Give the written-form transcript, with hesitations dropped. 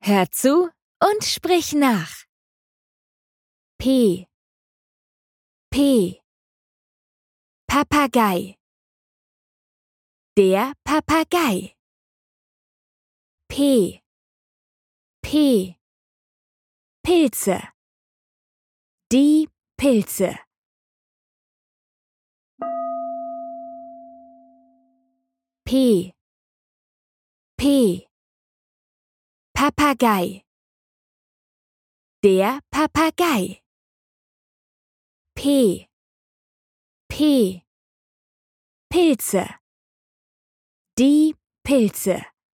Hör zu und sprich nach. P. P. Papagei. Der Papagei. P. P. Pilze. Die Pilze. P. P. Papagei. Der Papagei. P. P. Pilze. Die Pilze.